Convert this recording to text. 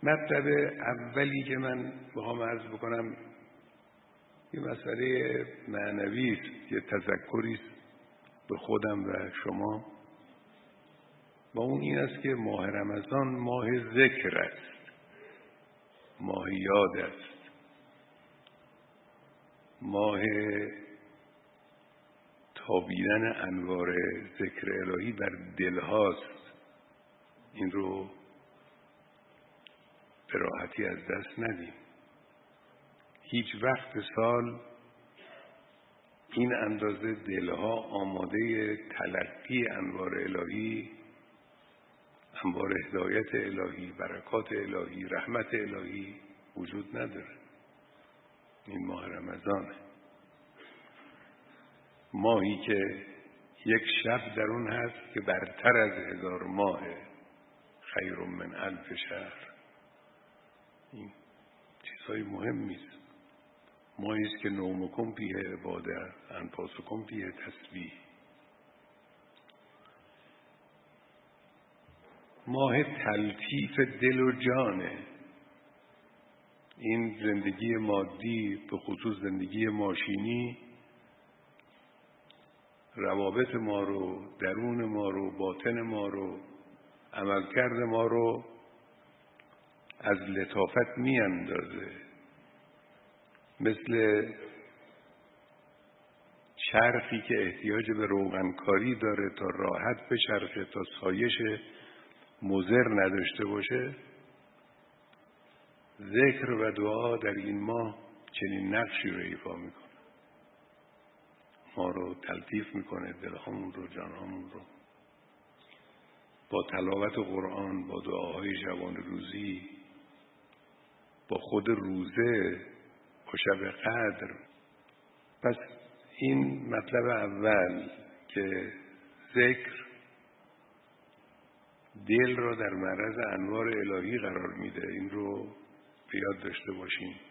مطلب اولی که من بخوام عرض بکنم یه مسئله معنوی است، یه تذکری است به خودم و شما، و اون این است که ماه رمضان ماه ذکر است، ماه یاد است، ماه تابیدن انوار ذکر الهی بر دلهاست. این رو به راحتی از دست ندیم. هیچ وقت سال این اندازه دلها آماده تلقی انوار الهی، انوار هدایت الهی، برکات الهی، رحمت الهی وجود نداره. این ماه رمضانه، ماهی که یک شب در اون هست که برتر از 1000 ماه، خیر من 1000 شهر. این چیزهای مهمی است. ماهی است که نومکم فیه عباده، انفاسکم فیه تسبیح. ماه تلطیف دل و جانه. این زندگی مادی، به خصوص زندگی ماشینی، روابط ما رو، درون ما رو، باطن ما رو، عملکرد ما رو از لطافت می اندازه. مثل چرخی که احتیاج به روغنکاری داره تا راحت بچرخه، تا سایش مضر نداشته باشه. ذکر و دعا در این ماه چنین نقشی رو ایفا میکنه. ما رو تلطیف میکنه، دلهامون رو، جانهامون رو. با تلاوت قرآن، با دعاهای شبانه روزی، با خود روزه، با شب قدر. پس این مطلب اول که ذکر دل را در معرض انوار الهی قرار میده، این رو به یاد داشته باشیم.